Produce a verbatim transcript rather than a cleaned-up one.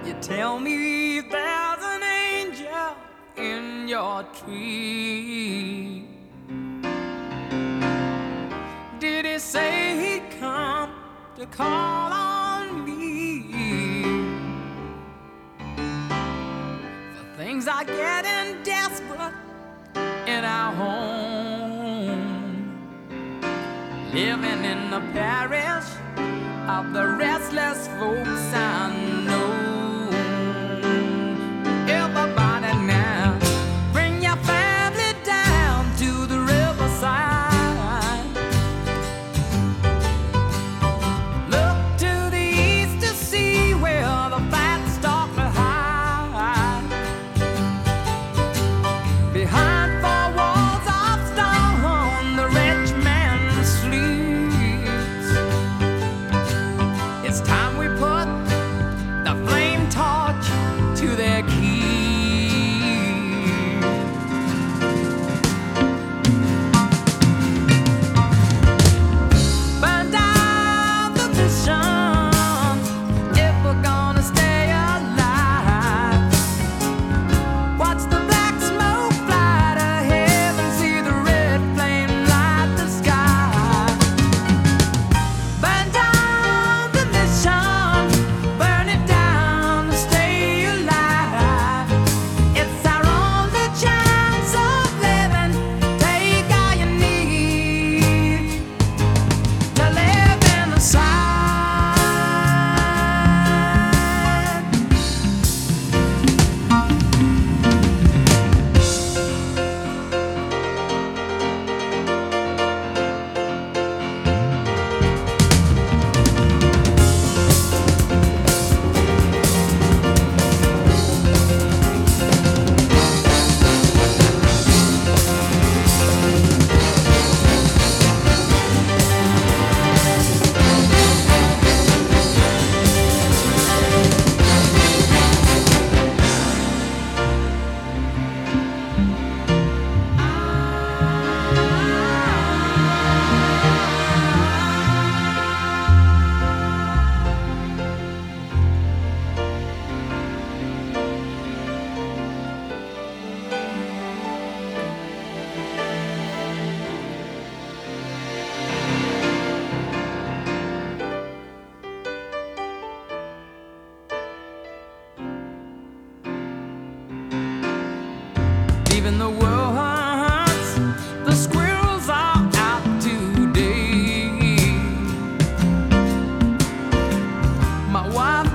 You tell me there's an angel in your tree. Did he say he'd come to call on me? For things are getting desperate in our home, living in the parish of the restless folks I know. Everybody now, bring your family down to the riverside. Look to the east to see where the fat stock to hide. Behind four walls of stone, the rich man sleeps. It's time we put the flame torch to their key. Burn down the mission if we're gonna stay alive. Watch the black smoke fly to heaven, see the red flame light the sky. Burn down the mission, burn it down to stay alive. It's our only chance of living. Take all you need to live in the side. Even the woods, the squirrels are out today. My wife